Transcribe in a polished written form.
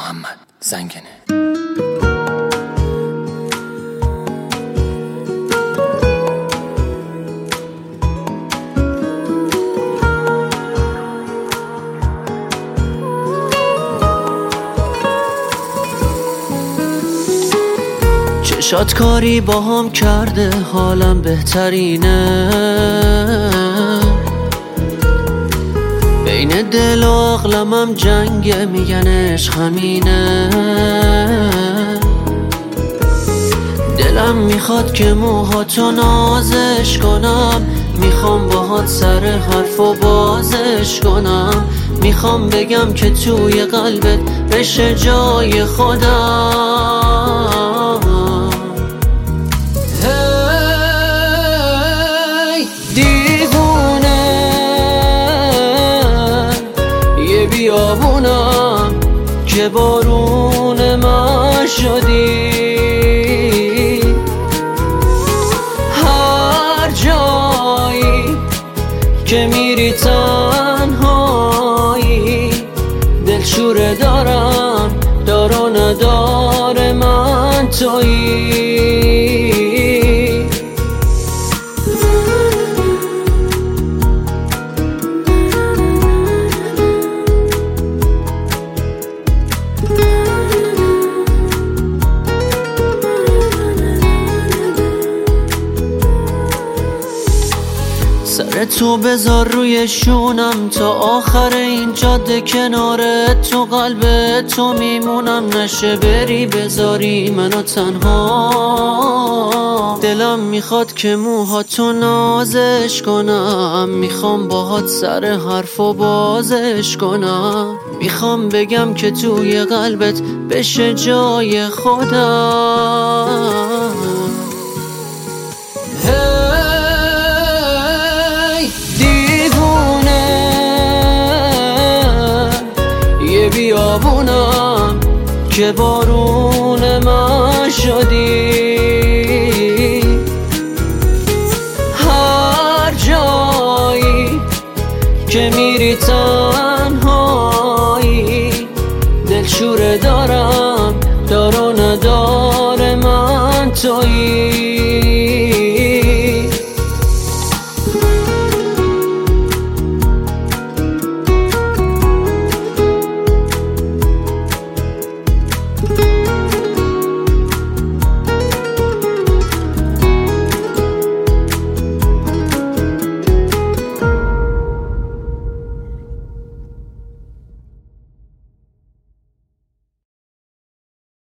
محمد زنگنه. چشات کاری با هم کرده حالم بهترینه، بین دل و عقلمم جنگه میگن عشق همینه. دلم میخواد که موهاتو نازش کنم، میخوام باهات سر حرف و بازش کنم، میخوام بگم که توی قلبت بشه جای خودم. دیوونه یه بیابونم که بارون من شدی، هر جایی که میری تنهایی دلشوره دارم، دار و ندار من تویی. سر تو بذار روی شونم تا آخر این جاده کناره، تو قلب تو میمونم، نشه بری بذاری منو تنها. دلم میخواد که موهاتو نازش کنم، میخوام باهات سر حرف و بازش کنم، میخوام بگم که توی قلبت بشه جای خودم. بیابونم که بارون من شدی، هر جایی که میری تنهایی دلشوره دارم، دار و ندار